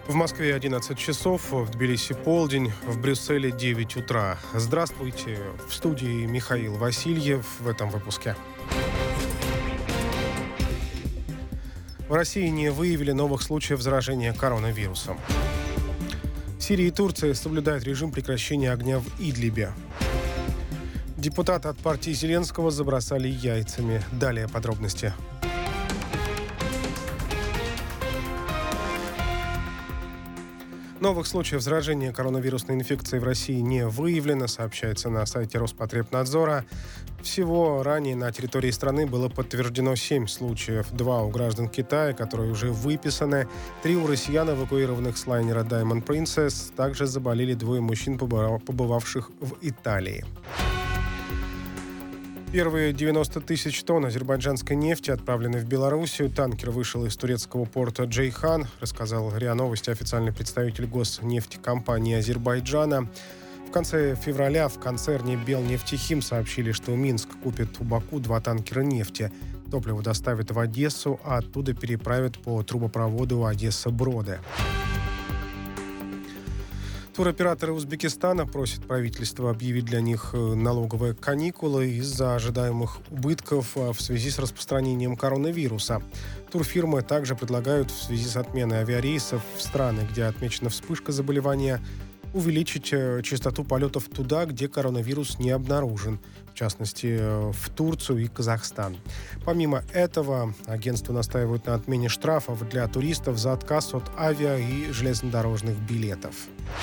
В Москве 11 часов, в Тбилиси полдень, в Брюсселе 9 утра. Здравствуйте, в студии Михаил Васильев в этом выпуске. В России не выявили новых случаев заражения коронавирусом. Сирия и Турция соблюдают режим прекращения огня в Идлибе. Депутаты от партии Зеленского забросали яйцами. Далее подробности. Новых случаев заражения коронавирусной инфекцией в России не выявлено, сообщается на сайте Роспотребнадзора. Всего ранее на территории страны было подтверждено 7 случаев. 2 у граждан Китая, которые уже выписаны. 3 у россиян, эвакуированных с лайнера Diamond Princess. Также заболели 2 мужчин, побывавших в Италии. Первые 90 тысяч тонн азербайджанской нефти отправлены в Белоруссию. Танкер вышел из турецкого порта Джейхан, рассказал РИА Новости официальный представитель госнефтекомпании Азербайджана. В конце февраля в концерне «Белнефтехим» сообщили, что Минск купит у Баку 2 танкера нефти. Топливо доставят в Одессу, а оттуда переправят по трубопроводу Одесса-Броды. Туроператоры Узбекистана просят правительство объявить для них налоговые каникулы из-за ожидаемых убытков в связи с распространением коронавируса. Турфирмы также предлагают в связи с отменой авиарейсов в страны, где отмечена вспышка заболевания, увеличить частоту полетов туда, где коронавирус не обнаружен, в частности, в Турцию и Казахстан. Помимо этого, агентство настаивает на отмене штрафов для туристов за отказ от авиа- и железнодорожных билетов.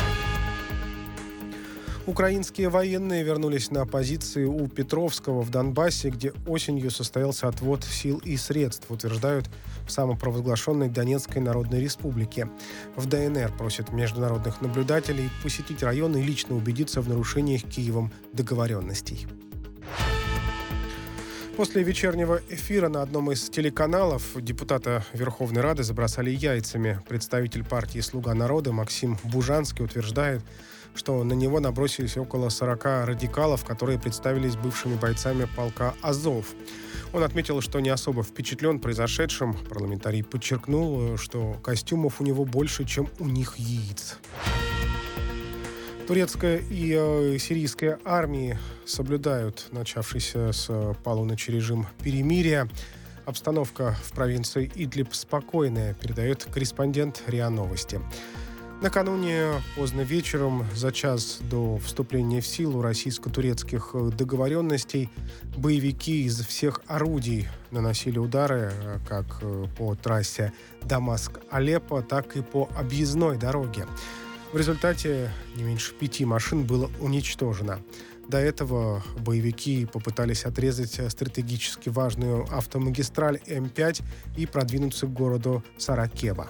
Украинские военные вернулись на позиции у Петровского в Донбассе, где осенью состоялся отвод сил и средств, утверждают в самопровозглашенной Донецкой Народной Республике. В ДНР просят международных наблюдателей посетить район и лично убедиться в нарушениях Киевом договоренностей. После вечернего эфира на одном из телеканалов депутата Верховной Рады забросали яйцами. Представитель партии «Слуга народа» Максим Бужанский утверждает, что на него набросились около 40 радикалов, которые представились бывшими бойцами полка «Азов». Он отметил, что не особо впечатлен произошедшим. Парламентарий подчеркнул, что костюмов у него больше, чем у них яиц. Турецкая и сирийская армии соблюдают начавшийся с полуночи режим перемирия. Обстановка в провинции Идлиб спокойная, передает корреспондент РИА Новости. Накануне поздно вечером, за час до вступления в силу российско-турецких договоренностей, боевики из всех орудий наносили удары как по трассе Дамаск-Алеппо, так и по объездной дороге. В результате не меньше 5 машин было уничтожено. До этого боевики попытались отрезать стратегически важную автомагистраль М5 и продвинуться к городу Саракеба.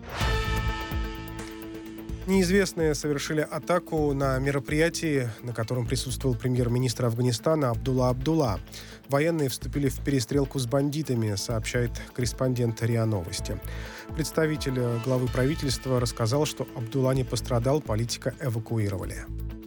Неизвестные совершили атаку на мероприятии, на котором присутствовал премьер-министр Афганистана Абдулла Абдулла. Военные вступили в перестрелку с бандитами, сообщает корреспондент РИА Новости. Представитель главы правительства рассказал, что Абдулла не пострадал, политика эвакуировали.